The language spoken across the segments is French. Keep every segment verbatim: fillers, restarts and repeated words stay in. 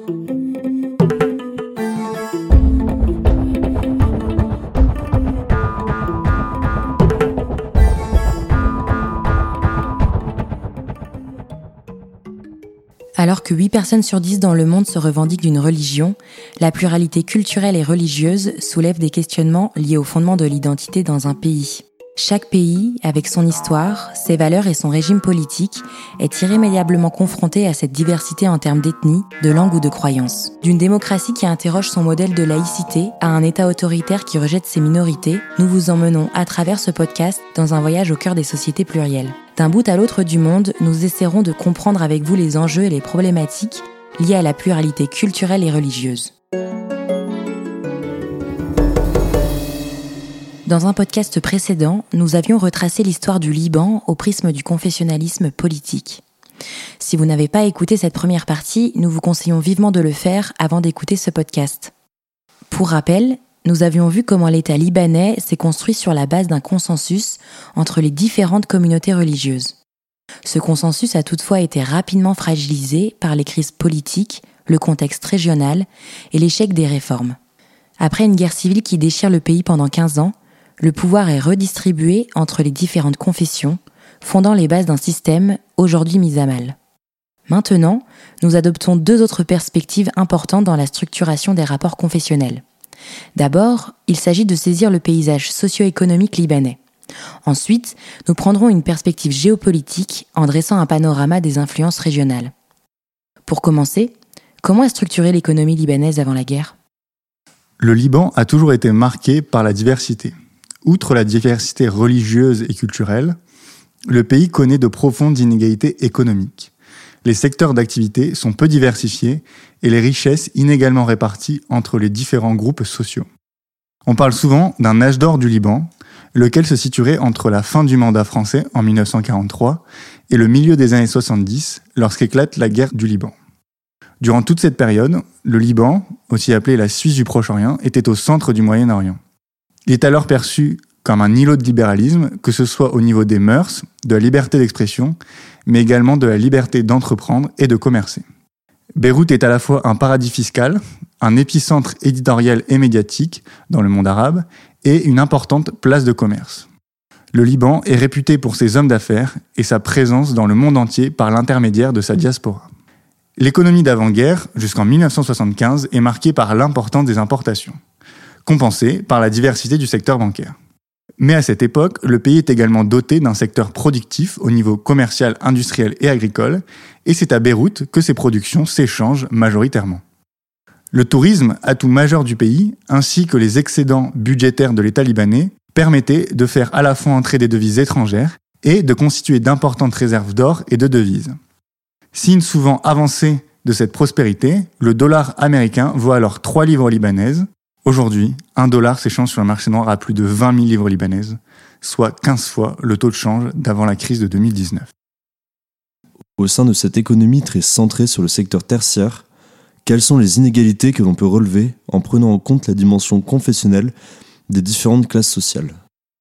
Alors que huit personnes sur dix dans le monde se revendiquent d'une religion, la pluralité culturelle et religieuse soulève des questionnements liés au fondement de l'identité dans un pays. Chaque pays, avec son histoire, ses valeurs et son régime politique, est irrémédiablement confronté à cette diversité en termes d'ethnie, de langue ou de croyance. D'une démocratie qui interroge son modèle de laïcité à un État autoritaire qui rejette ses minorités, nous vous emmenons à travers ce podcast dans un voyage au cœur des sociétés plurielles. D'un bout à l'autre du monde, nous essaierons de comprendre avec vous les enjeux et les problématiques liées à la pluralité culturelle et religieuse. Dans un podcast précédent, nous avions retracé l'histoire du Liban au prisme du confessionnalisme politique. Si vous n'avez pas écouté cette première partie, nous vous conseillons vivement de le faire avant d'écouter ce podcast. Pour rappel, nous avions vu comment l'État libanais s'est construit sur la base d'un consensus entre les différentes communautés religieuses. Ce consensus a toutefois été rapidement fragilisé par les crises politiques, le contexte régional et l'échec des réformes. Après une guerre civile qui déchire le pays pendant quinze ans, le pouvoir est redistribué entre les différentes confessions, fondant les bases d'un système aujourd'hui mis à mal. Maintenant, nous adoptons deux autres perspectives importantes dans la structuration des rapports confessionnels. D'abord, il s'agit de saisir le paysage socio-économique libanais. Ensuite, nous prendrons une perspective géopolitique en dressant un panorama des influences régionales. Pour commencer, comment est structurée l'économie libanaise avant la guerre ? Le Liban a toujours été marqué par la diversité. Outre la diversité religieuse et culturelle, le pays connaît de profondes inégalités économiques. Les secteurs d'activité sont peu diversifiés et les richesses inégalement réparties entre les différents groupes sociaux. On parle souvent d'un âge d'or du Liban, lequel se situerait entre la fin du mandat français en mille neuf cent quarante-trois et le milieu des années soixante-dix, lorsqu'éclate la guerre du Liban. Durant toute cette période, le Liban, aussi appelé la Suisse du Proche-Orient, était au centre du Moyen-Orient. Il est alors perçu comme un îlot de libéralisme, que ce soit au niveau des mœurs, de la liberté d'expression, mais également de la liberté d'entreprendre et de commercer. Beyrouth est à la fois un paradis fiscal, un épicentre éditorial et médiatique dans le monde arabe, et une importante place de commerce. Le Liban est réputé pour ses hommes d'affaires et sa présence dans le monde entier par l'intermédiaire de sa diaspora. L'économie d'avant-guerre, jusqu'en mille neuf cent soixante-quinze, est marquée par l'importance des importations, compensée par la diversité du secteur bancaire. Mais à cette époque, le pays est également doté d'un secteur productif au niveau commercial, industriel et agricole, et c'est à Beyrouth que ces productions s'échangent majoritairement. Le tourisme, atout majeur du pays, ainsi que les excédents budgétaires de l'État libanais, permettaient de faire à la fois entrer des devises étrangères et de constituer d'importantes réserves d'or et de devises. Signe souvent avancé de cette prospérité, le dollar américain vaut alors trois livres libanaises. Aujourd'hui, un dollar s'échange sur le marché noir à plus de vingt mille livres libanaises, soit quinze fois le taux de change d'avant la crise de deux mille dix-neuf. Au sein de cette économie très centrée sur le secteur tertiaire, quelles sont les inégalités que l'on peut relever en prenant en compte la dimension confessionnelle des différentes classes sociales ?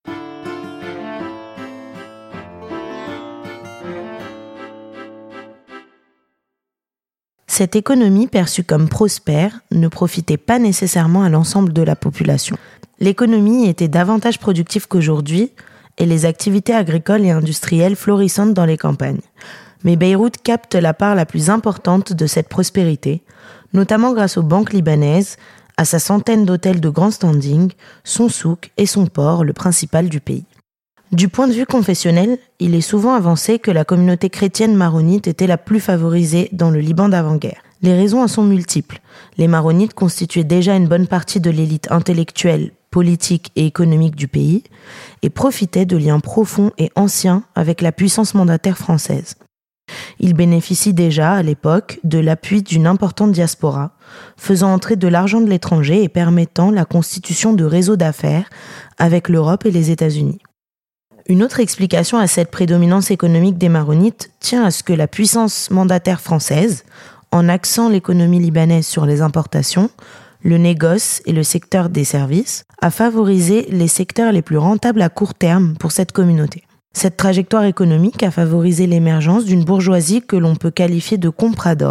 Cette économie, perçue comme prospère, ne profitait pas nécessairement à l'ensemble de la population. L'économie était davantage productive qu'aujourd'hui et les activités agricoles et industrielles florissantes dans les campagnes. Mais Beyrouth capte la part la plus importante de cette prospérité, notamment grâce aux banques libanaises, à sa centaine d'hôtels de grand standing, son souk et son port, le principal du pays. Du point de vue confessionnel, il est souvent avancé que la communauté chrétienne maronite était la plus favorisée dans le Liban d'avant-guerre. Les raisons en sont multiples. Les maronites constituaient déjà une bonne partie de l'élite intellectuelle, politique et économique du pays et profitaient de liens profonds et anciens avec la puissance mandataire française. Ils bénéficient déjà, à l'époque, de l'appui d'une importante diaspora, faisant entrer de l'argent de l'étranger et permettant la constitution de réseaux d'affaires avec l'Europe et les États-Unis. Une autre explication à cette prédominance économique des maronites tient à ce que la puissance mandataire française, en axant l'économie libanaise sur les importations, le négoce et le secteur des services, a favorisé les secteurs les plus rentables à court terme pour cette communauté. Cette trajectoire économique a favorisé l'émergence d'une bourgeoisie que l'on peut qualifier de comprador,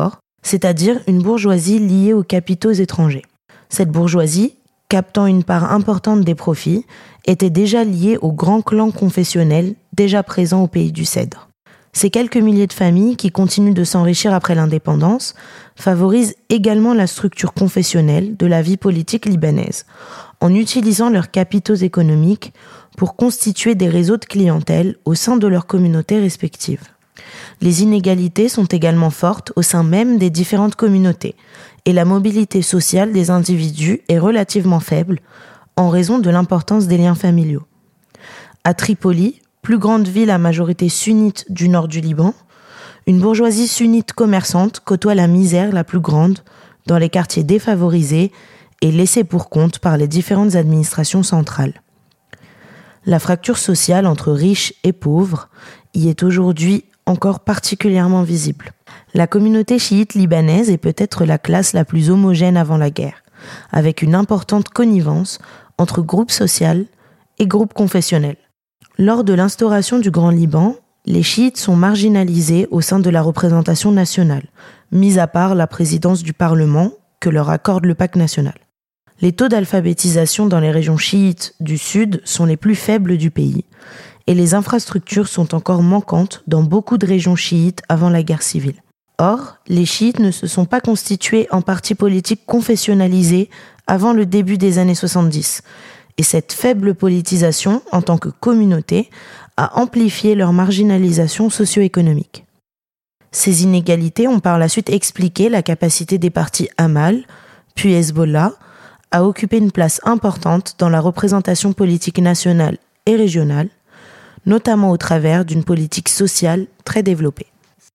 c'est-à-dire une bourgeoisie liée aux capitaux étrangers. Cette bourgeoisie, captant une part importante des profits, était déjà liée aux grands clans confessionnels déjà présents au pays du Cèdre. Ces quelques milliers de familles qui continuent de s'enrichir après l'indépendance favorisent également la structure confessionnelle de la vie politique libanaise, en utilisant leurs capitaux économiques pour constituer des réseaux de clientèle au sein de leurs communautés respectives. Les inégalités sont également fortes au sein même des différentes communautés, et la mobilité sociale des individus est relativement faible en raison de l'importance des liens familiaux. À Tripoli, plus grande ville à majorité sunnite du nord du Liban, une bourgeoisie sunnite commerçante côtoie la misère la plus grande dans les quartiers défavorisés et laissés pour compte par les différentes administrations centrales. La fracture sociale entre riches et pauvres y est aujourd'hui encore particulièrement visible. La communauté chiite libanaise est peut-être la classe la plus homogène avant la guerre, avec une importante connivence entre groupes sociaux et groupes confessionnels. Lors de l'instauration du Grand Liban, les chiites sont marginalisés au sein de la représentation nationale, mis à part la présidence du Parlement que leur accorde le pacte national. Les taux d'alphabétisation dans les régions chiites du sud sont les plus faibles du pays, et les infrastructures sont encore manquantes dans beaucoup de régions chiites avant la guerre civile. Or, les chiites ne se sont pas constitués en partis politiques confessionnalisés avant le début des années soixante-dix, et cette faible politisation, en tant que communauté, a amplifié leur marginalisation socio-économique. Ces inégalités ont par la suite expliqué la capacité des partis Amal, puis Hezbollah, à occuper une place importante dans la représentation politique nationale et régionale, notamment au travers d'une politique sociale très développée.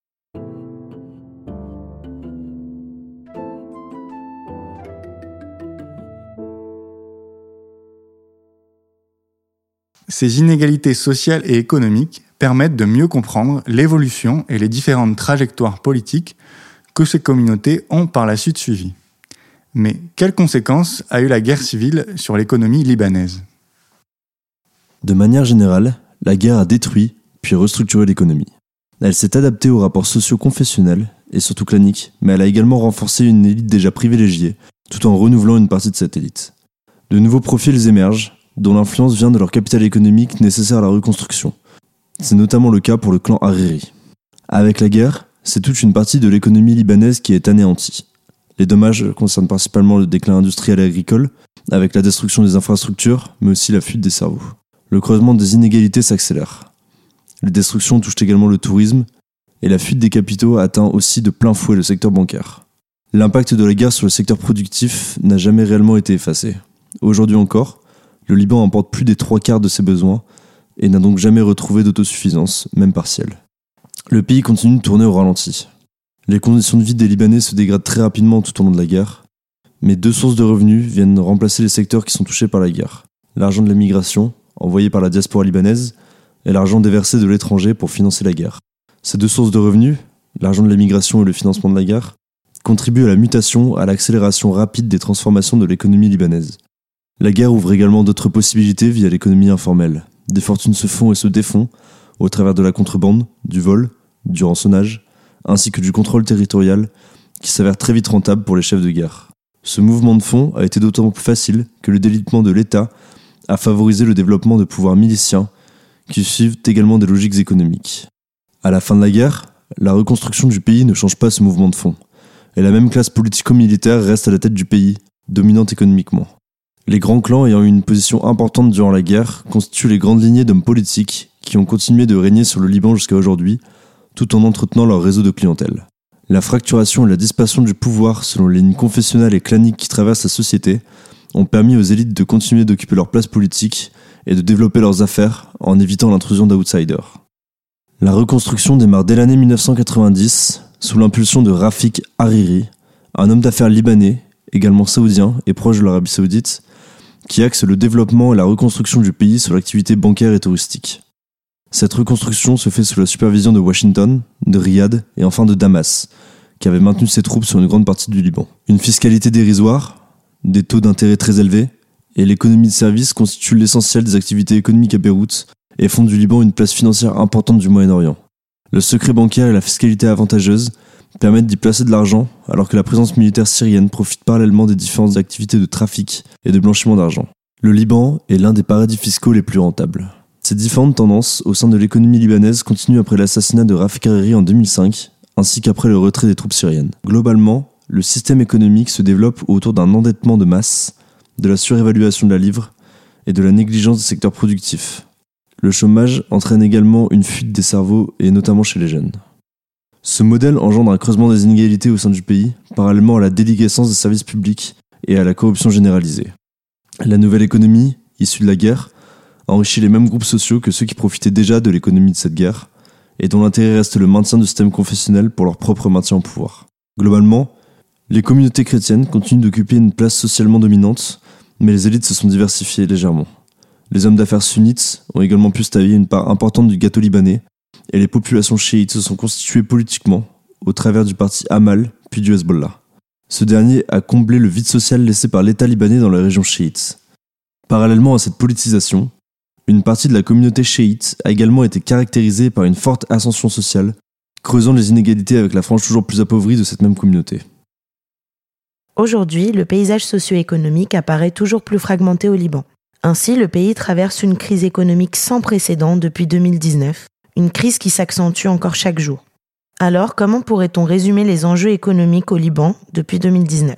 Ces inégalités sociales et économiques permettent de mieux comprendre l'évolution et les différentes trajectoires politiques que ces communautés ont par la suite suivies. Mais quelles conséquences a eu la guerre civile sur l'économie libanaise ? De manière générale, la guerre a détruit puis restructuré l'économie. Elle s'est adaptée aux rapports socio-confessionnels et surtout claniques, mais elle a également renforcé une élite déjà privilégiée, tout en renouvelant une partie de cette élite. De nouveaux profils émergent, dont l'influence vient de leur capital économique nécessaire à la reconstruction. C'est notamment le cas pour le clan Hariri. Avec la guerre, c'est toute une partie de l'économie libanaise qui est anéantie. Les dommages concernent principalement le déclin industriel et agricole, avec la destruction des infrastructures, mais aussi la fuite des cerveaux. Le creusement des inégalités s'accélère. Les destructions touchent également le tourisme, et la fuite des capitaux atteint aussi de plein fouet le secteur bancaire. L'impact de la guerre sur le secteur productif n'a jamais réellement été effacé. Aujourd'hui encore, le Liban emporte plus des trois quarts de ses besoins et n'a donc jamais retrouvé d'autosuffisance, même partielle. Le pays continue de tourner au ralenti. Les conditions de vie des Libanais se dégradent très rapidement tout au long de la guerre, mais deux sources de revenus viennent remplacer les secteurs qui sont touchés par la guerre. L'argent de la migration, envoyé par la diaspora libanaise, et l'argent déversé de l'étranger pour financer la guerre. Ces deux sources de revenus, l'argent de la migration et le financement de la guerre, contribuent à la mutation, à l'accélération rapide des transformations de l'économie libanaise. La guerre ouvre également d'autres possibilités via l'économie informelle. Des fortunes se font et se défont au travers de la contrebande, du vol, du rançonnage, ainsi que du contrôle territorial qui s'avère très vite rentable pour les chefs de guerre. Ce mouvement de fonds a été d'autant plus facile que le délitement de l'État a favorisé le développement de pouvoirs miliciens qui suivent également des logiques économiques. À la fin de la guerre, la reconstruction du pays ne change pas ce mouvement de fonds, et la même classe politico-militaire reste à la tête du pays, dominante économiquement. Les grands clans ayant eu une position importante durant la guerre constituent les grandes lignées d'hommes politiques qui ont continué de régner sur le Liban jusqu'à aujourd'hui, tout en entretenant leur réseau de clientèle. La fracturation et la dispersion du pouvoir selon les lignes confessionnelles et claniques qui traversent la société ont permis aux élites de continuer d'occuper leur place politique et de développer leurs affaires en évitant l'intrusion d'outsiders. La reconstruction démarre dès l'année dix-neuf cent quatre-vingt-dix sous l'impulsion de Rafik Hariri, un homme d'affaires libanais, également saoudien et proche de l'Arabie saoudite, qui axe le développement et la reconstruction du pays sur l'activité bancaire et touristique. Cette reconstruction se fait sous la supervision de Washington, de Riyad et enfin de Damas, qui avait maintenu ses troupes sur une grande partie du Liban. Une fiscalité dérisoire, des taux d'intérêt très élevés, et l'économie de services constituent l'essentiel des activités économiques à Beyrouth et font du Liban une place financière importante du Moyen-Orient. Le secret bancaire et la fiscalité avantageuse permettent d'y placer de l'argent, alors que la présence militaire syrienne profite parallèlement des différentes activités de trafic et de blanchiment d'argent. Le Liban est l'un des paradis fiscaux les plus rentables. Ces différentes tendances au sein de l'économie libanaise continuent après l'assassinat de Rafik Hariri en deux mille cinq, ainsi qu'après le retrait des troupes syriennes. Globalement, le système économique se développe autour d'un endettement de masse, de la surévaluation de la livre et de la négligence des secteurs productifs. Le chômage entraîne également une fuite des cerveaux, et notamment chez les jeunes. Ce modèle engendre un creusement des inégalités au sein du pays, parallèlement à la déliquescence des services publics et à la corruption généralisée. La nouvelle économie, issue de la guerre, enrichit les mêmes groupes sociaux que ceux qui profitaient déjà de l'économie de cette guerre, et dont l'intérêt reste le maintien du système confessionnel pour leur propre maintien au pouvoir. Globalement, les communautés chrétiennes continuent d'occuper une place socialement dominante, mais les élites se sont diversifiées légèrement. Les hommes d'affaires sunnites ont également pu se tailler une part importante du gâteau libanais, et les populations chiites se sont constituées politiquement, au travers du parti Amal, puis du Hezbollah. Ce dernier a comblé le vide social laissé par l'État libanais dans la région chiite. Parallèlement à cette politisation, une partie de la communauté chiite a également été caractérisée par une forte ascension sociale, creusant les inégalités avec la frange toujours plus appauvrie de cette même communauté. Aujourd'hui, le paysage socio-économique apparaît toujours plus fragmenté au Liban. Ainsi, le pays traverse une crise économique sans précédent depuis deux mille dix-neuf, une crise qui s'accentue encore chaque jour. Alors, comment pourrait-on résumer les enjeux économiques au Liban depuis deux mille dix-neuf ?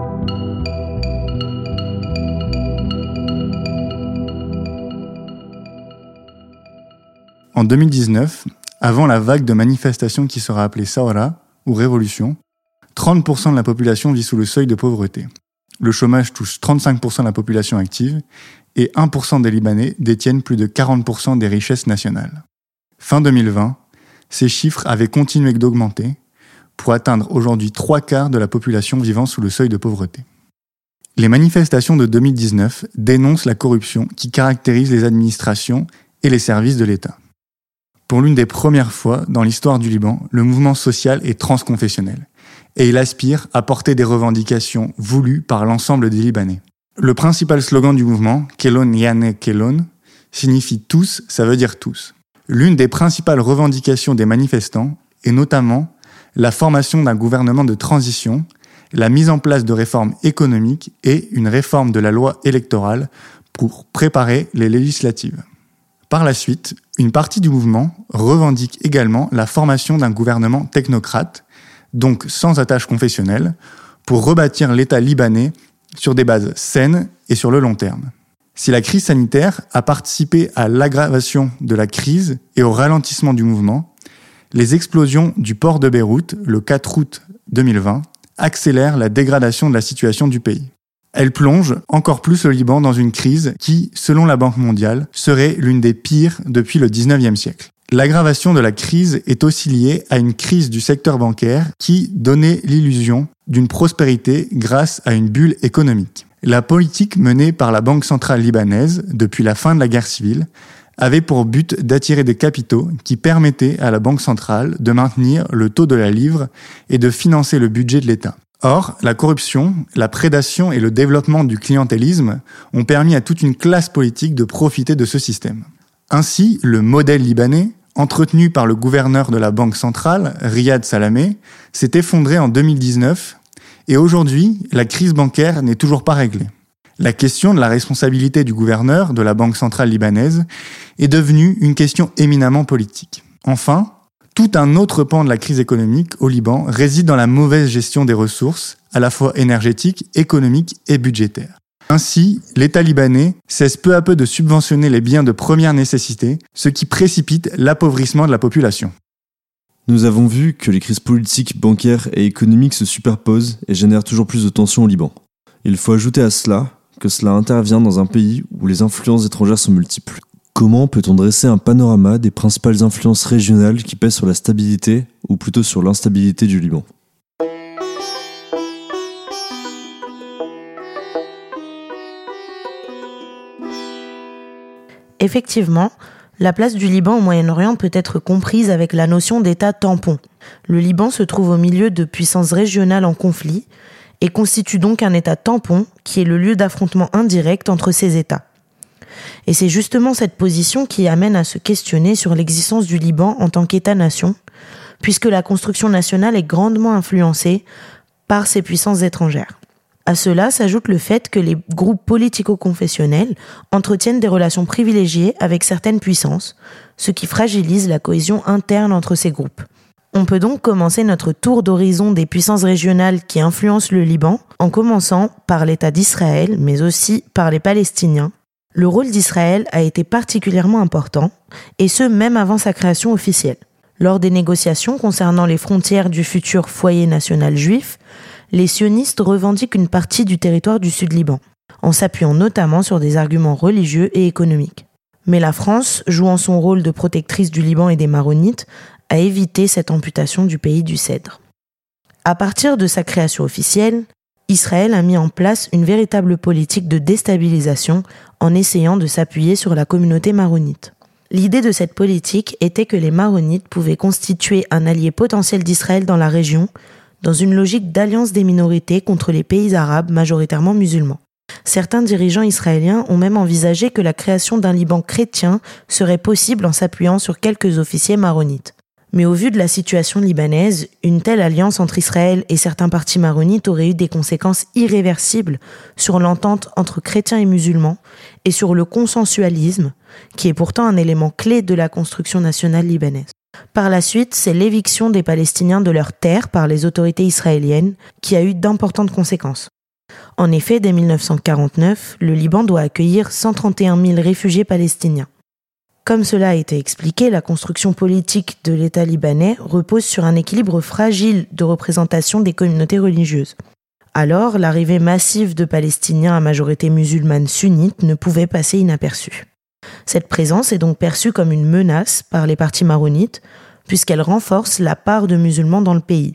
En deux mille dix-neuf, avant la vague de manifestations qui sera appelée Sawara, ou Révolution, trente pour cent de la population vit sous le seuil de pauvreté. Le chômage touche trente-cinq pour cent de la population active et un pour cent des Libanais détiennent plus de quarante pour cent des richesses nationales. Fin deux mille vingt, ces chiffres avaient continué d'augmenter pour atteindre aujourd'hui trois quarts de la population vivant sous le seuil de pauvreté. Les manifestations de deux mille dix-neuf dénoncent la corruption qui caractérise les administrations et les services de l'État. Pour l'une des premières fois dans l'histoire du Liban, le mouvement social est transconfessionnel et il aspire à porter des revendications voulues par l'ensemble des Libanais. Le principal slogan du mouvement, Kelon Yane Kelon, signifie « tous », ça veut dire « tous ». L'une des principales revendications des manifestants est notamment la formation d'un gouvernement de transition, la mise en place de réformes économiques et une réforme de la loi électorale pour préparer les législatives. Par la suite, une partie du mouvement revendique également la formation d'un gouvernement technocrate, donc sans attache confessionnelle, pour rebâtir l'État libanais sur des bases saines et sur le long terme. Si la crise sanitaire a participé à l'aggravation de la crise et au ralentissement du mouvement, les explosions du port de Beyrouth, le quatre août deux mille vingt, accélèrent la dégradation de la situation du pays. Elle plonge encore plus le Liban dans une crise qui, selon la Banque mondiale, serait l'une des pires depuis le dix-neuvième siècle. L'aggravation de la crise est aussi liée à une crise du secteur bancaire qui donnait l'illusion d'une prospérité grâce à une bulle économique. La politique menée par la Banque centrale libanaise depuis la fin de la guerre civile avait pour but d'attirer des capitaux qui permettaient à la Banque centrale de maintenir le taux de la livre et de financer le budget de l'État. Or, la corruption, la prédation et le développement du clientélisme ont permis à toute une classe politique de profiter de ce système. Ainsi, le modèle libanais, entretenu par le gouverneur de la Banque centrale, Riyad Salamé, s'est effondré en deux mille dix-neuf et aujourd'hui, la crise bancaire n'est toujours pas réglée. La question de la responsabilité du gouverneur de la Banque centrale libanaise est devenue une question éminemment politique. Enfin, tout un autre pan de la crise économique au Liban réside dans la mauvaise gestion des ressources, à la fois énergétiques, économiques et budgétaires. Ainsi, l'État libanais cesse peu à peu de subventionner les biens de première nécessité, ce qui précipite l'appauvrissement de la population. Nous avons vu que les crises politiques, bancaires et économiques se superposent et génèrent toujours plus de tensions au Liban. Il faut ajouter à cela que cela intervient dans un pays où les influences étrangères sont multiples. Comment peut-on dresser un panorama des principales influences régionales qui pèsent sur la stabilité, ou plutôt sur l'instabilité du Liban ? Effectivement, la place du Liban au Moyen-Orient peut être comprise avec la notion d'État tampon. Le Liban se trouve au milieu de puissances régionales en conflit et constitue donc un État tampon qui est le lieu d'affrontement indirect entre ces États. Et c'est justement cette position qui amène à se questionner sur l'existence du Liban en tant qu'État-nation, puisque la construction nationale est grandement influencée par ces puissances étrangères. À cela s'ajoute le fait que les groupes politico-confessionnels entretiennent des relations privilégiées avec certaines puissances, ce qui fragilise la cohésion interne entre ces groupes. On peut donc commencer notre tour d'horizon des puissances régionales qui influencent le Liban, en commençant par l'État d'Israël, mais aussi par les Palestiniens. Le rôle d'Israël a été particulièrement important, et ce même avant sa création officielle. Lors des négociations concernant les frontières du futur foyer national juif, les sionistes revendiquent une partie du territoire du Sud-Liban, en s'appuyant notamment sur des arguments religieux et économiques. Mais la France, jouant son rôle de protectrice du Liban et des Maronites, a évité cette amputation du pays du Cèdre. À partir de sa création officielle, Israël a mis en place une véritable politique de déstabilisation en essayant de s'appuyer sur la communauté maronite. L'idée de cette politique était que les Maronites pouvaient constituer un allié potentiel d'Israël dans la région, dans une logique d'alliance des minorités contre les pays arabes majoritairement musulmans. Certains dirigeants israéliens ont même envisagé que la création d'un Liban chrétien serait possible en s'appuyant sur quelques officiers maronites. Mais au vu de la situation libanaise, une telle alliance entre Israël et certains partis maronites aurait eu des conséquences irréversibles sur l'entente entre chrétiens et musulmans et sur le consensualisme, qui est pourtant un élément clé de la construction nationale libanaise. Par la suite, c'est l'éviction des Palestiniens de leurs terres par les autorités israéliennes qui a eu d'importantes conséquences. En effet, dès mille neuf cent quarante-neuf, le Liban doit accueillir cent trente et un mille réfugiés palestiniens. Comme cela a été expliqué, la construction politique de l'État libanais repose sur un équilibre fragile de représentation des communautés religieuses. Alors, l'arrivée massive de Palestiniens à majorité musulmane sunnite ne pouvait passer inaperçue. Cette présence est donc perçue comme une menace par les partis maronites, puisqu'elle renforce la part de musulmans dans le pays.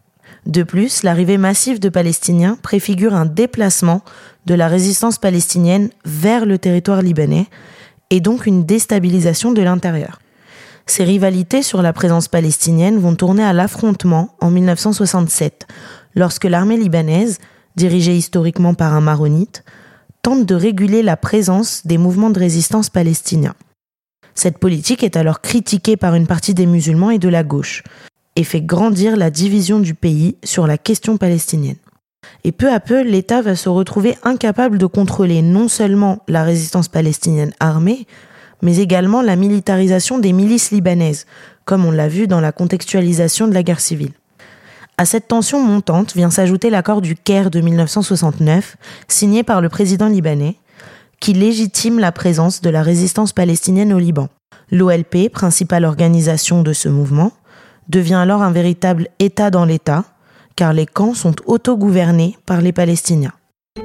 De plus, l'arrivée massive de Palestiniens préfigure un déplacement de la résistance palestinienne vers le territoire libanais, et donc une déstabilisation de l'intérieur. Ces rivalités sur la présence palestinienne vont tourner à l'affrontement en mille neuf cent soixante-sept, lorsque l'armée libanaise, dirigée historiquement par un maronite, tente de réguler la présence des mouvements de résistance palestiniens. Cette politique est alors critiquée par une partie des musulmans et de la gauche, et fait grandir la division du pays sur la question palestinienne. Et peu à peu, l'État va se retrouver incapable de contrôler non seulement la résistance palestinienne armée, mais également la militarisation des milices libanaises, comme on l'a vu dans la contextualisation de la guerre civile. À cette tension montante vient s'ajouter l'accord du Caire de mille neuf cent soixante-neuf, signé par le président libanais, qui légitime la présence de la résistance palestinienne au Liban. L'O L P, principale organisation de ce mouvement, devient alors un véritable État dans l'État, car les camps sont autogouvernés par les Palestiniens.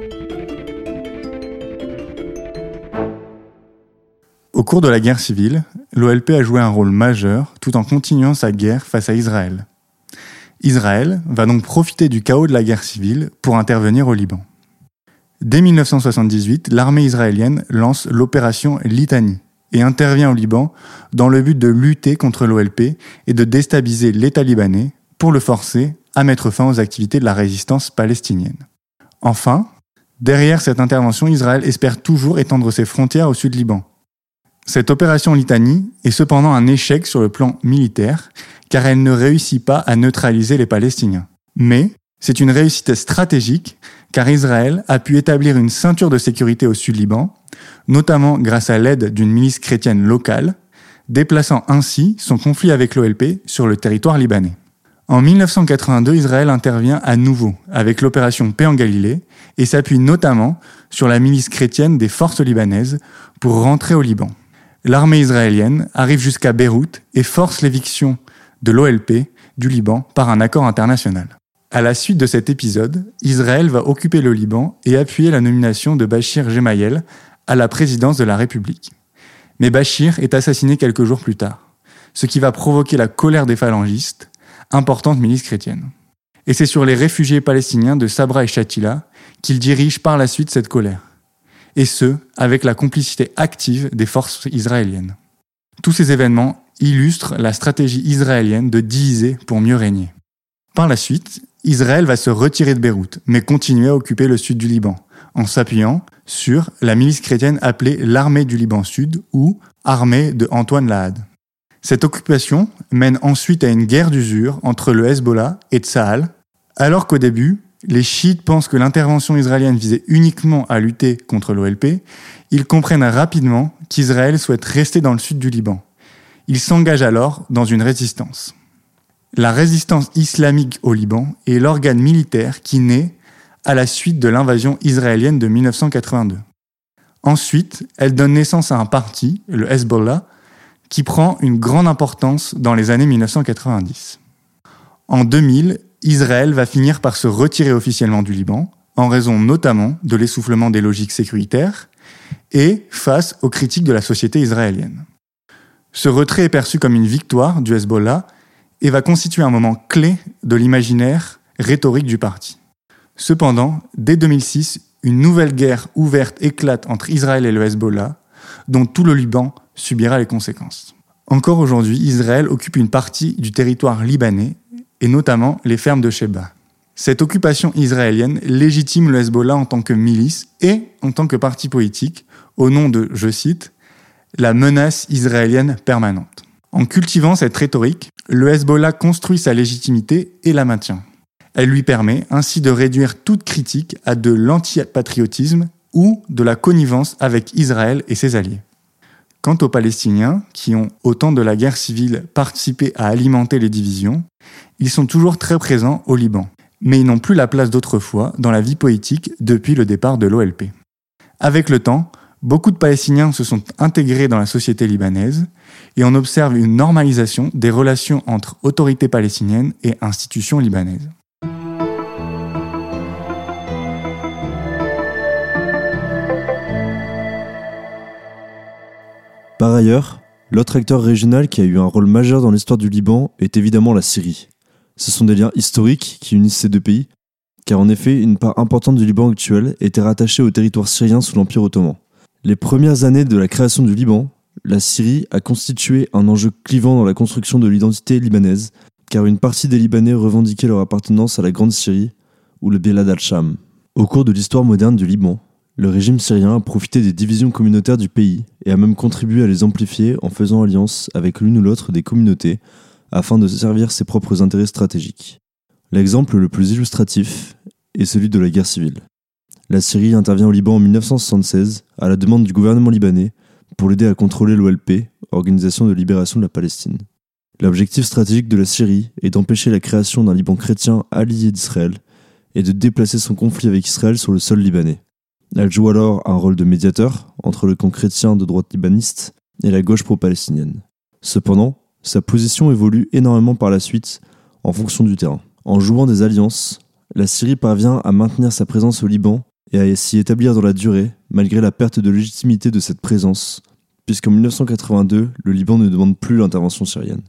Au cours de la guerre civile, l'O L P a joué un rôle majeur tout en continuant sa guerre face à Israël. Israël va donc profiter du chaos de la guerre civile pour intervenir au Liban. Dès mille neuf cent soixante-dix-huit, l'armée israélienne lance l'opération Litani et intervient au Liban dans le but de lutter contre l'O L P et de déstabiliser l'État libanais pour le forcer à mettre fin aux activités de la résistance palestinienne. Enfin, derrière cette intervention, Israël espère toujours étendre ses frontières au sud Liban. Cette opération Litani est cependant un échec sur le plan militaire, car elle ne réussit pas à neutraliser les Palestiniens. Mais c'est une réussite stratégique, car Israël a pu établir une ceinture de sécurité au sud Liban, notamment grâce à l'aide d'une milice chrétienne locale, déplaçant ainsi son conflit avec l'O L P sur le territoire libanais. En mille neuf cent quatre-vingt-deux, Israël intervient à nouveau avec l'opération Paix en Galilée et s'appuie notamment sur la milice chrétienne des forces libanaises pour rentrer au Liban. L'armée israélienne arrive jusqu'à Beyrouth et force l'éviction de l'O L P du Liban par un accord international. À la suite de cet épisode, Israël va occuper le Liban et appuyer la nomination de Bachir Gemayel à la présidence de la République. Mais Bachir est assassiné quelques jours plus tard, ce qui va provoquer la colère des phalangistes, importante milice chrétienne. Et c'est sur les réfugiés palestiniens de Sabra et Shatila qu'il dirige par la suite cette colère. Et ce, avec la complicité active des forces israéliennes. Tous ces événements illustrent la stratégie israélienne de diviser pour mieux régner. Par la suite, Israël va se retirer de Beyrouth, mais continuer à occuper le sud du Liban, en s'appuyant sur la milice chrétienne appelée l'Armée du Liban Sud ou Armée de Antoine Lahad. Cette occupation mène ensuite à une guerre d'usure entre le Hezbollah et Tsahal, alors qu'au début, les chiites pensent que l'intervention israélienne visait uniquement à lutter contre l'O L P, ils comprennent rapidement qu'Israël souhaite rester dans le sud du Liban. Ils s'engagent alors dans une résistance. La résistance islamique au Liban est l'organe militaire qui naît à la suite de l'invasion israélienne de dix-neuf cent quatre-vingt-deux. Ensuite, elle donne naissance à un parti, le Hezbollah, qui prend une grande importance dans les années dix-neuf cent quatre-vingt-dix. En deux mille, Israël va finir par se retirer officiellement du Liban, en raison notamment de l'essoufflement des logiques sécuritaires et face aux critiques de la société israélienne. Ce retrait est perçu comme une victoire du Hezbollah et va constituer un moment clé de l'imaginaire rhétorique du parti. Cependant, dès deux mille six, une nouvelle guerre ouverte éclate entre Israël et le Hezbollah, dont tout le Liban subira les conséquences. Encore aujourd'hui, Israël occupe une partie du territoire libanais, et notamment les fermes de Sheba. Cette occupation israélienne légitime le Hezbollah en tant que milice et en tant que parti politique, au nom de, je cite, « la menace israélienne permanente ». En cultivant cette rhétorique, le Hezbollah construit sa légitimité et la maintient. Elle lui permet ainsi de réduire toute critique à de l'antipatriotisme ou de la connivence avec Israël et ses alliés. Quant aux Palestiniens, qui ont, au temps de la guerre civile, participé à alimenter les divisions, ils sont toujours très présents au Liban, mais ils n'ont plus la place d'autrefois dans la vie politique depuis le départ de l'O L P. Avec le temps, beaucoup de Palestiniens se sont intégrés dans la société libanaise et on observe une normalisation des relations entre autorités palestiniennes et institutions libanaises. Par ailleurs, l'autre acteur régional qui a eu un rôle majeur dans l'histoire du Liban est évidemment la Syrie. Ce sont des liens historiques qui unissent ces deux pays, car en effet, une part importante du Liban actuel était rattachée au territoire syrien sous l'Empire ottoman. Les premières années de la création du Liban, la Syrie a constitué un enjeu clivant dans la construction de l'identité libanaise, car une partie des Libanais revendiquaient leur appartenance à la Grande Syrie, ou le Bilad al-Sham. Au cours de l'histoire moderne du Liban, le régime syrien a profité des divisions communautaires du pays et a même contribué à les amplifier en faisant alliance avec l'une ou l'autre des communautés afin de servir ses propres intérêts stratégiques. L'exemple le plus illustratif est celui de la guerre civile. La Syrie intervient au Liban en dix-neuf cent soixante-seize à la demande du gouvernement libanais pour l'aider à contrôler l'O L P, Organisation de libération de la Palestine. L'objectif stratégique de la Syrie est d'empêcher la création d'un Liban chrétien allié d'Israël et de déplacer son conflit avec Israël sur le sol libanais. Elle joue alors un rôle de médiateur entre le camp chrétien de droite libaniste et la gauche pro-palestinienne. Cependant, sa position évolue énormément par la suite en fonction du terrain. En jouant des alliances, la Syrie parvient à maintenir sa présence au Liban et à s'y établir dans la durée, malgré la perte de légitimité de cette présence, puisqu'en dix-neuf cent quatre-vingt-deux, le Liban ne demande plus l'intervention syrienne.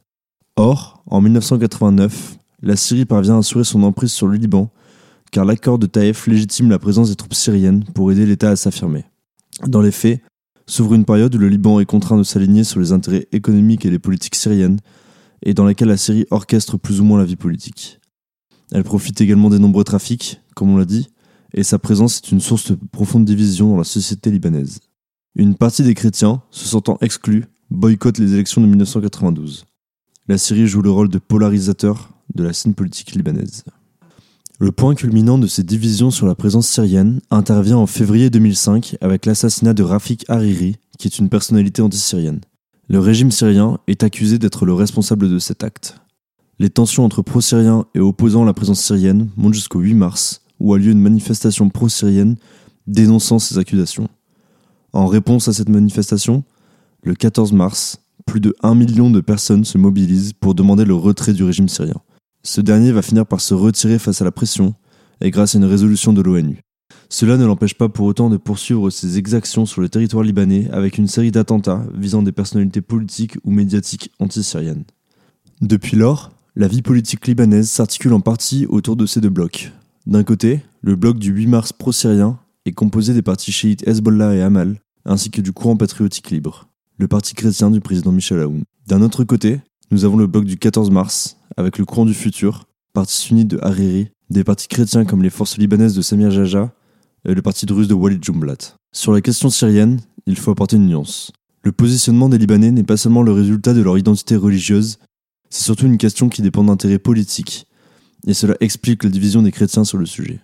Or, en dix-neuf cent quatre-vingt-neuf, la Syrie parvient à assurer son emprise sur le Liban, car l'accord de Taïf légitime la présence des troupes syriennes pour aider l'État à s'affirmer. Dans les faits, s'ouvre une période où le Liban est contraint de s'aligner sur les intérêts économiques et les politiques syriennes, et dans laquelle la Syrie orchestre plus ou moins la vie politique. Elle profite également des nombreux trafics, comme on l'a dit, et sa présence est une source de profonde division dans la société libanaise. Une partie des chrétiens, se sentant exclus, boycottent les élections de dix-neuf cent quatre-vingt-douze. La Syrie joue le rôle de polarisateur de la scène politique libanaise. Le point culminant de ces divisions sur la présence syrienne intervient en février deux mille cinq avec l'assassinat de Rafik Hariri, qui est une personnalité anti-syrienne. Le régime syrien est accusé d'être le responsable de cet acte. Les tensions entre pro-syriens et opposants à la présence syrienne montent jusqu'au huit mars, où a lieu une manifestation pro-syrienne dénonçant ces accusations. En réponse à cette manifestation, le quatorze mars, plus de un million de personnes se mobilisent pour demander le retrait du régime syrien. Ce dernier va finir par se retirer face à la pression, et grâce à une résolution de l'ONU. Cela ne l'empêche pas pour autant de poursuivre ses exactions sur le territoire libanais avec une série d'attentats visant des personnalités politiques ou médiatiques anti-syriennes. Depuis lors, la vie politique libanaise s'articule en partie autour de ces deux blocs. D'un côté, le bloc du huit mars pro-syrien est composé des partis chiites Hezbollah et Amal, ainsi que du courant patriotique libre, le parti chrétien du président Michel Aoun. D'un autre côté, nous avons le bloc du quatorze mars, avec le courant du futur, parti sunnite de Hariri, des partis chrétiens comme les forces libanaises de Samir Jaja et le parti druze de Walid Jumblat. Sur la question syrienne, il faut apporter une nuance. Le positionnement des Libanais n'est pas seulement le résultat de leur identité religieuse, c'est surtout une question qui dépend d'intérêts politiques, et cela explique la division des chrétiens sur le sujet.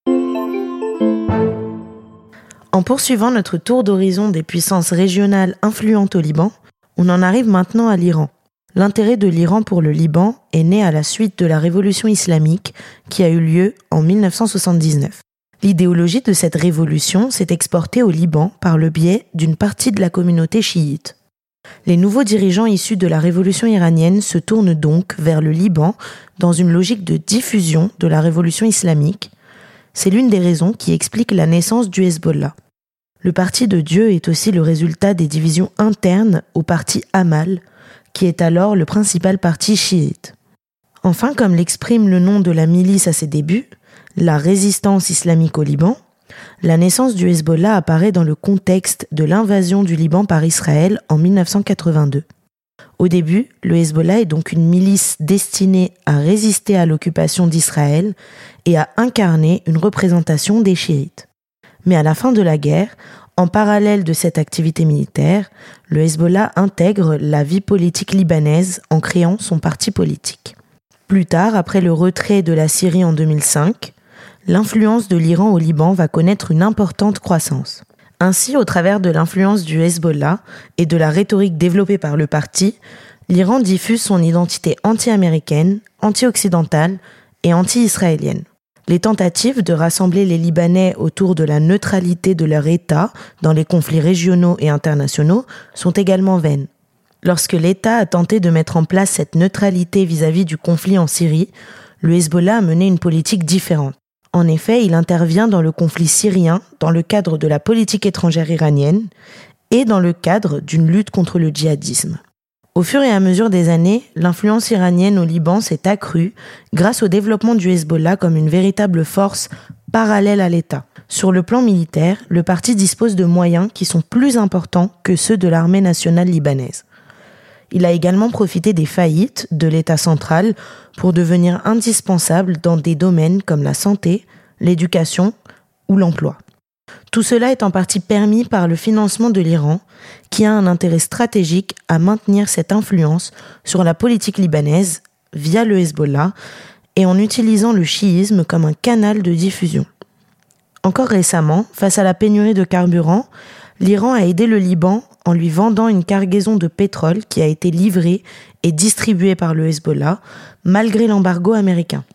En poursuivant notre tour d'horizon des puissances régionales influentes au Liban, on en arrive maintenant à l'Iran. L'intérêt de l'Iran pour le Liban est né à la suite de la révolution islamique qui a eu lieu en dix-neuf cent soixante-dix-neuf. L'idéologie de cette révolution s'est exportée au Liban par le biais d'une partie de la communauté chiite. Les nouveaux dirigeants issus de la révolution iranienne se tournent donc vers le Liban dans une logique de diffusion de la révolution islamique. C'est l'une des raisons qui explique la naissance du Hezbollah. Le parti de Dieu est aussi le résultat des divisions internes au parti Amal, qui est alors le principal parti chiite. Enfin, comme l'exprime le nom de la milice à ses débuts, la résistance islamique au Liban, la naissance du Hezbollah apparaît dans le contexte de l'invasion du Liban par Israël en dix-neuf cent quatre-vingt-deux. Au début, le Hezbollah est donc une milice destinée à résister à l'occupation d'Israël et à incarner une représentation des chiites. Mais à la fin de la guerre, en parallèle de cette activité militaire, le Hezbollah intègre la vie politique libanaise en créant son parti politique. Plus tard, après le retrait de la Syrie en deux mille cinq, l'influence de l'Iran au Liban va connaître une importante croissance. Ainsi, au travers de l'influence du Hezbollah et de la rhétorique développée par le parti, l'Iran diffuse son identité anti-américaine, anti-occidentale et anti-israélienne. Les tentatives de rassembler les Libanais autour de la neutralité de leur État dans les conflits régionaux et internationaux sont également vaines. Lorsque l'État a tenté de mettre en place cette neutralité vis-à-vis du conflit en Syrie, le Hezbollah a mené une politique différente. En effet, il intervient dans le conflit syrien dans le cadre de la politique étrangère iranienne et dans le cadre d'une lutte contre le djihadisme. Au fur et à mesure des années, l'influence iranienne au Liban s'est accrue grâce au développement du Hezbollah comme une véritable force parallèle à l'État. Sur le plan militaire, le parti dispose de moyens qui sont plus importants que ceux de l'armée nationale libanaise. Il a également profité des faillites de l'État central pour devenir indispensable dans des domaines comme la santé, l'éducation ou l'emploi. Tout cela est en partie permis par le financement de l'Iran, qui a un intérêt stratégique à maintenir cette influence sur la politique libanaise via le Hezbollah et en utilisant le chiisme comme un canal de diffusion. Encore récemment, face à la pénurie de carburant, l'Iran a aidé le Liban en lui vendant une cargaison de pétrole qui a été livrée et distribuée par le Hezbollah, malgré l'embargo américain.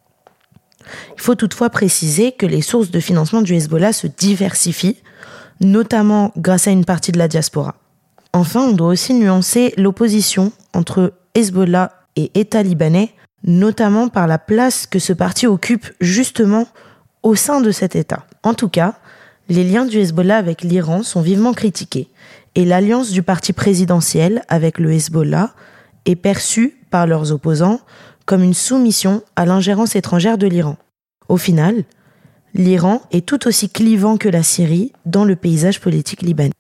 Il faut toutefois préciser que les sources de financement du Hezbollah se diversifient, notamment grâce à une partie de la diaspora. Enfin, on doit aussi nuancer l'opposition entre Hezbollah et État libanais, notamment par la place que ce parti occupe justement au sein de cet État. En tout cas, les liens du Hezbollah avec l'Iran sont vivement critiqués, et l'alliance du parti présidentiel avec le Hezbollah est perçue par leurs opposants comme une soumission à l'ingérence étrangère de l'Iran. Au final, l'Iran est tout aussi clivant que la Syrie dans le paysage politique libanais.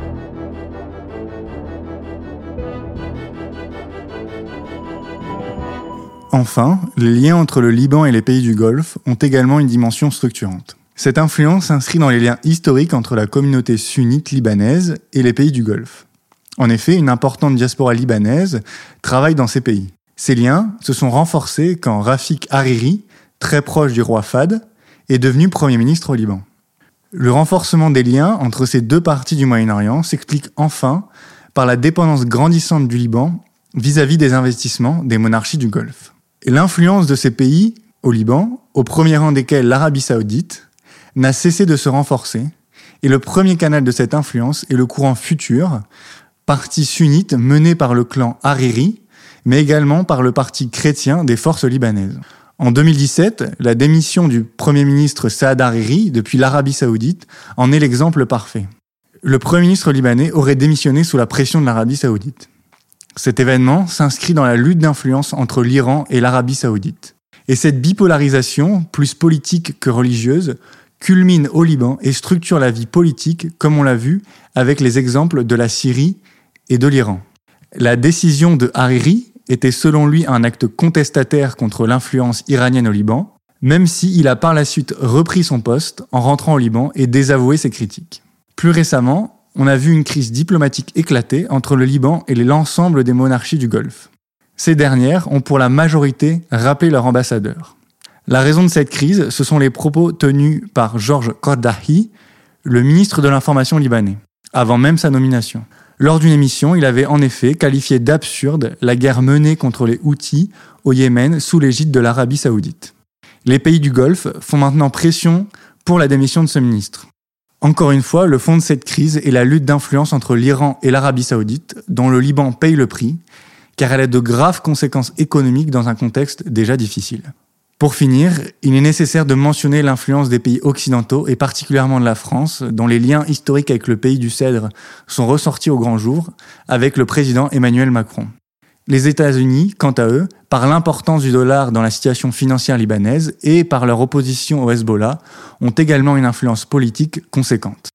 Enfin, les liens entre le Liban et les pays du Golfe ont également une dimension structurante. Cette influence s'inscrit dans les liens historiques entre la communauté sunnite libanaise et les pays du Golfe. En effet, une importante diaspora libanaise travaille dans ces pays. Ces liens se sont renforcés quand Rafik Hariri, très proche du roi Fahd, est devenu Premier ministre au Liban. Le renforcement des liens entre ces deux parties du Moyen-Orient s'explique enfin par la dépendance grandissante du Liban vis-à-vis des investissements des monarchies du Golfe. Et l'influence de ces pays au Liban, au premier rang desquels l'Arabie Saoudite, n'a cessé de se renforcer, et le premier canal de cette influence est le courant futur, parti sunnite mené par le clan Hariri, mais également par le parti chrétien des forces libanaises. En deux mille dix-sept, la démission du Premier ministre Saad Hariri depuis l'Arabie Saoudite en est l'exemple parfait. Le Premier ministre libanais aurait démissionné sous la pression de l'Arabie Saoudite. Cet événement s'inscrit dans la lutte d'influence entre l'Iran et l'Arabie Saoudite. Et cette bipolarisation, plus politique que religieuse, culmine au Liban et structure la vie politique, comme on l'a vu avec les exemples de la Syrie et de l'Iran. La décision de Hariri était selon lui un acte contestataire contre l'influence iranienne au Liban, même s'il a par la suite repris son poste en rentrant au Liban et désavoué ses critiques. Plus récemment, on a vu une crise diplomatique éclater entre le Liban et l'ensemble des monarchies du Golfe. Ces dernières ont pour la majorité rappelé leur ambassadeur. La raison de cette crise, ce sont les propos tenus par Georges Kordahi, le ministre de l'Information libanais, avant même sa nomination. Lors d'une émission, il avait en effet qualifié d'absurde la guerre menée contre les Houthis au Yémen sous l'égide de l'Arabie saoudite. Les pays du Golfe font maintenant pression pour la démission de ce ministre. Encore une fois, le fond de cette crise est la lutte d'influence entre l'Iran et l'Arabie saoudite, dont le Liban paye le prix, car elle a de graves conséquences économiques dans un contexte déjà difficile. Pour finir, il est nécessaire de mentionner l'influence des pays occidentaux et particulièrement de la France, dont les liens historiques avec le pays du Cèdre sont ressortis au grand jour avec le président Emmanuel Macron. Les États-Unis, quant à eux, par l'importance du dollar dans la situation financière libanaise et par leur opposition au Hezbollah, ont également une influence politique conséquente.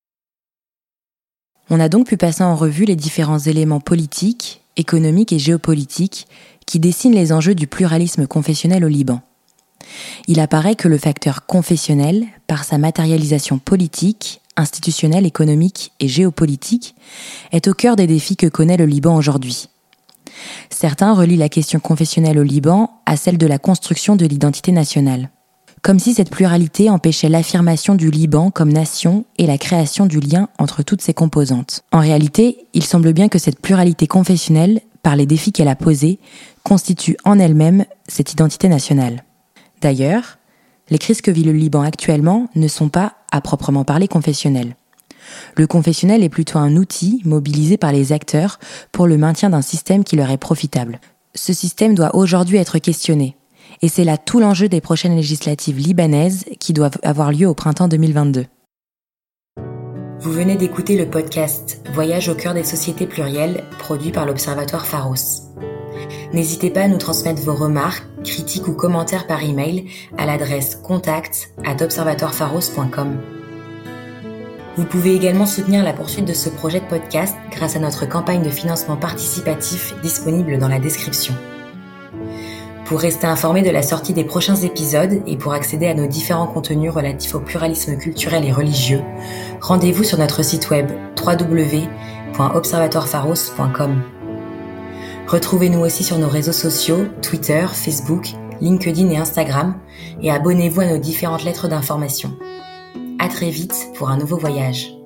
On a donc pu passer en revue les différents éléments politiques, économiques et géopolitiques qui dessinent les enjeux du pluralisme confessionnel au Liban. Il apparaît que le facteur confessionnel, par sa matérialisation politique, institutionnelle, économique et géopolitique, est au cœur des défis que connaît le Liban aujourd'hui. Certains relient la question confessionnelle au Liban à celle de la construction de l'identité nationale. Comme si cette pluralité empêchait l'affirmation du Liban comme nation et la création du lien entre toutes ses composantes. En réalité, il semble bien que cette pluralité confessionnelle, par les défis qu'elle a posés, constitue en elle-même cette identité nationale. D'ailleurs, les crises que vit le Liban actuellement ne sont pas, à proprement parler, confessionnelles. Le confessionnel est plutôt un outil mobilisé par les acteurs pour le maintien d'un système qui leur est profitable. Ce système doit aujourd'hui être questionné, et c'est là tout l'enjeu des prochaines législatives libanaises qui doivent avoir lieu au printemps deux mille vingt-deux. Vous venez d'écouter le podcast « Voyage au cœur des sociétés plurielles » produit par l'Observatoire Pharos. N'hésitez pas à nous transmettre vos remarques, critiques ou commentaires par email à l'adresse contact arobase observatoire pharos point com. Vous pouvez également soutenir la poursuite de ce projet de podcast grâce à notre campagne de financement participatif disponible dans la description. Pour rester informé de la sortie des prochains épisodes et pour accéder à nos différents contenus relatifs au pluralisme culturel et religieux, rendez-vous sur notre site web w w w point observatoire pharos point com. Retrouvez-nous aussi sur nos réseaux sociaux, Twitter, Facebook, LinkedIn et Instagram, et abonnez-vous à nos différentes lettres d'information. À très vite pour un nouveau voyage.